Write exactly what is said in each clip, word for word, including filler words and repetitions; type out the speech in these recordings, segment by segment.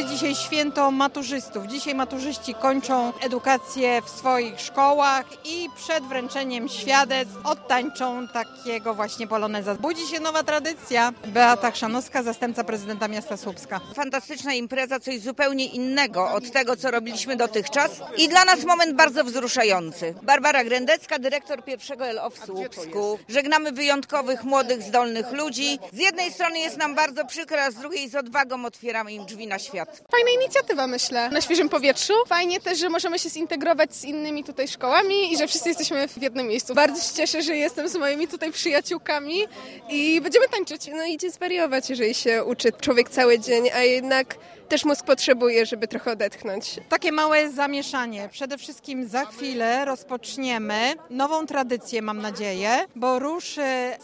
dzisiaj święto maturzystów. Dzisiaj maturzyści kończą edukację w swoich szkołach i przed wręczeniem świadectw odtańczą takiego właśnie poloneza. Budzi się nowa tradycja. Beata Chrzanowska, zastępca prezydenta miasta Słupska. Fantastyczna impreza, coś zupełnie innego od tego, co robiliśmy dotychczas i dla nas moment bardzo wzruszający. Barbara Grendecka, dyrektor pierwszego L O w Słupsku. Żegnamy wyjątkowych, młodych, zdolnych ludzi. Z jednej strony jest nam bardzo przykro, a z drugiej z odwagą otwieramy im drzwi na świat. Fajna inicjatywa, myślę, na świeżym powietrzu. Fajnie też, że możemy się zintegrować z innymi tutaj szkołami i że wszyscy jesteśmy w jednym miejscu. Bardzo się cieszę, że jestem z moimi tutaj przyjaciółkami i będziemy tańczyć. No idzie zwariować, jeżeli się uczy człowiek cały dzień, a jednak też mózg potrzebuje, żeby trochę odetchnąć. Takie małe zamieszanie. Przede wszystkim za chwilę rozpoczniemy nową tradycję, mam nadzieję, bo ruszy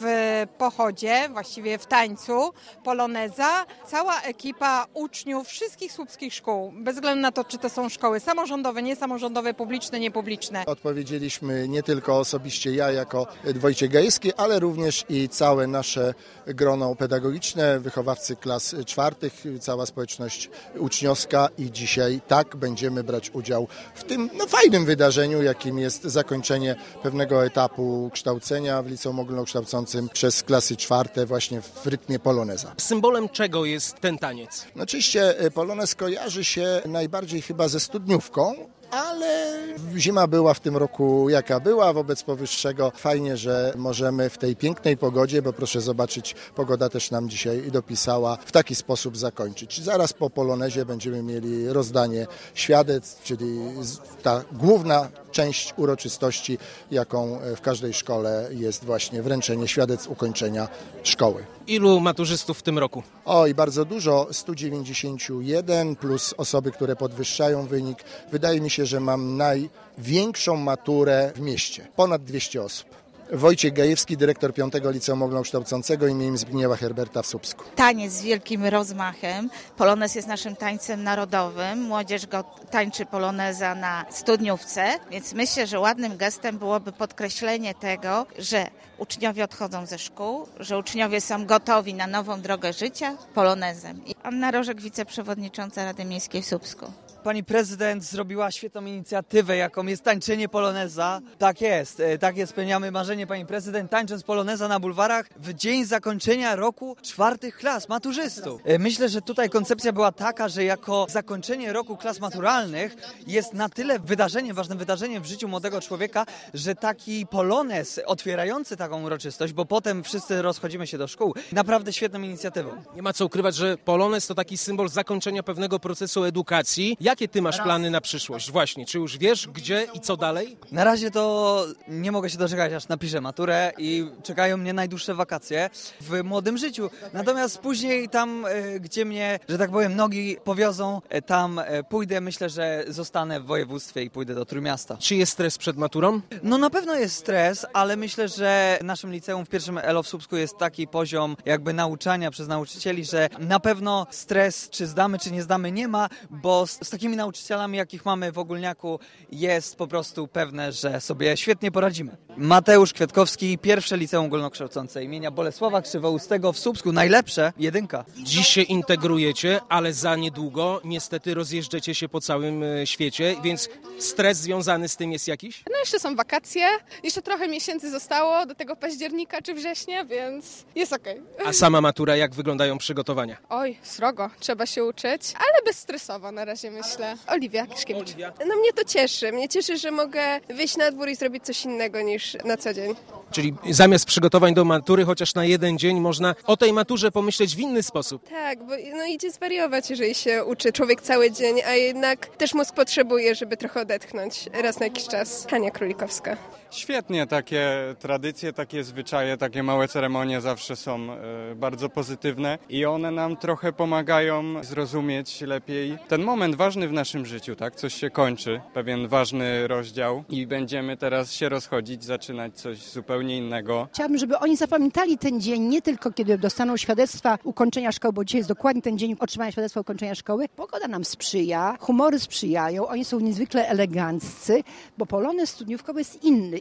w pochodzie, właściwie w tańcu poloneza cała ekipa uczniów wszystkich słupskich szkół, bez względu na to, czy to są szkoły samorządowe, niesamorządowe, publiczne, niepubliczne. Odpowiedzieliśmy nie tylko osobiście ja jako Wojciech Gajewski, ale również i całe nasze grono pedagogiczne, wychowawcy klas czwartych, cała społeczność uczniowska i dzisiaj tak będziemy brać udział w tym no, fajnym wydarzeniu, jakim jest zakończenie pewnego etapu kształcenia w liceum ogólnokształcącym przez klasy czwarte właśnie w rytmie poloneza. Symbolem czego jest ten taniec? No, oczywiście polonez kojarzy się najbardziej chyba ze studniówką, ale zima była w tym roku jaka była, wobec powyższego fajnie, że możemy w tej pięknej pogodzie, bo proszę zobaczyć, pogoda też nam dzisiaj dopisała, w taki sposób zakończyć. Zaraz po polonezie będziemy mieli rozdanie świadectw, czyli ta główna część uroczystości, jaką w każdej szkole jest właśnie wręczenie świadectw ukończenia szkoły. Ilu maturzystów w tym roku? Oj, bardzo dużo, sto dziewięćdziesiąt jeden plus osoby, które podwyższają wynik. Wydaje mi się, że mam największą maturę w mieście, ponad dwieście osób. Wojciech Gajewski, dyrektor piątego Liceum Ogólnokształcącego imieniem Zbigniewa Herberta w Słupsku. Taniec z wielkim rozmachem. Polonez jest naszym tańcem narodowym. Młodzież go tańczy poloneza na studniówce, więc myślę, że ładnym gestem byłoby podkreślenie tego, że uczniowie odchodzą ze szkół, że uczniowie są gotowi na nową drogę życia polonezem. I Anna Rożek, wiceprzewodnicząca Rady Miejskiej w Słupsku. Pani prezydent zrobiła świetną inicjatywę, jaką jest tańczenie poloneza. Tak jest, tak jest, spełniamy marzenie pani prezydent, tańcząc poloneza na bulwarach w dzień zakończenia roku czwartych klas maturzystów. Myślę, że tutaj koncepcja była taka, że jako zakończenie roku klas maturalnych jest na tyle wydarzeniem, ważnym wydarzeniem w życiu młodego człowieka, że taki polonez otwierający taką uroczystość, bo potem wszyscy rozchodzimy się do szkół, naprawdę świetną inicjatywą. Nie ma co ukrywać, że polonez to taki symbol zakończenia pewnego procesu edukacji. Jakie ty masz plany na przyszłość? Właśnie, czy już wiesz, gdzie i co dalej? Na razie to nie mogę się doczekać, aż napiszę maturę i czekają mnie najdłuższe wakacje w młodym życiu. Natomiast później tam, gdzie mnie, że tak powiem, nogi powiozą, tam pójdę. Myślę, że zostanę w województwie i pójdę do Trójmiasta. Czy jest stres przed maturą? No na pewno jest stres, ale myślę, że w naszym liceum w pierwszym L O w Słupsku jest taki poziom jakby nauczania przez nauczycieli, że na pewno stres, czy zdamy, czy nie zdamy, nie ma, bo z, z takimi nauczycielami, jakich mamy w Ogólniaku, jest po prostu pewne, że sobie świetnie poradzimy. Mateusz Kwiatkowski, pierwsze Liceum Ogólnokształcące imienia Bolesława Krzywoustego w Słupsku, najlepsze, jedynka. Dziś się integrujecie, ale za niedługo niestety rozjeżdżacie się po całym świecie, więc stres związany z tym jest jakiś? No jeszcze są wakacje, jeszcze trochę miesięcy zostało do tego października czy września, więc jest okej. A sama matura, jak wyglądają przygotowania? Oj, srogo, trzeba się uczyć, ale bezstresowo na razie myślę. Oliwia Kiszkiewicz. Oliwia. No mnie to cieszy. Mnie cieszy, że mogę wyjść na dwór i zrobić coś innego niż na co dzień. Czyli zamiast przygotowań do matury, chociaż na jeden dzień, można o tej maturze pomyśleć w inny sposób. Tak, bo no idzie zwariować, jeżeli się uczy człowiek cały dzień, a jednak też mózg potrzebuje, żeby trochę odetchnąć raz na jakiś czas. Hania Królikowska. Świetnie, takie tradycje, takie zwyczaje, takie małe ceremonie zawsze są y, bardzo pozytywne i one nam trochę pomagają zrozumieć lepiej ten moment ważny w naszym życiu, tak? Coś się kończy, pewien ważny rozdział i będziemy teraz się rozchodzić, zaczynać coś zupełnie innego. Chciałabym, żeby oni zapamiętali ten dzień nie tylko kiedy dostaną świadectwa ukończenia szkoły, bo dzisiaj jest dokładnie ten dzień otrzymania świadectwa ukończenia szkoły. Pogoda nam sprzyja, humory sprzyjają, oni są niezwykle eleganccy, bo polonez studniówkowy jest inny.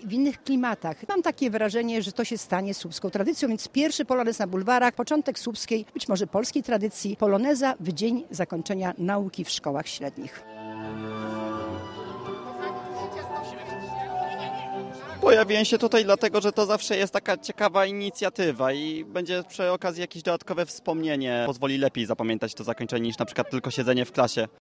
w innych klimatach. Mam takie wrażenie, że to się stanie słupską tradycją, więc pierwszy polonez na bulwarach, początek słupskiej, być może polskiej tradycji, poloneza w dzień zakończenia nauki w szkołach średnich. Pojawiłem się tutaj dlatego, że to zawsze jest taka ciekawa inicjatywa i będzie przy okazji jakieś dodatkowe wspomnienie. Pozwoli lepiej zapamiętać to zakończenie niż na przykład tylko siedzenie w klasie.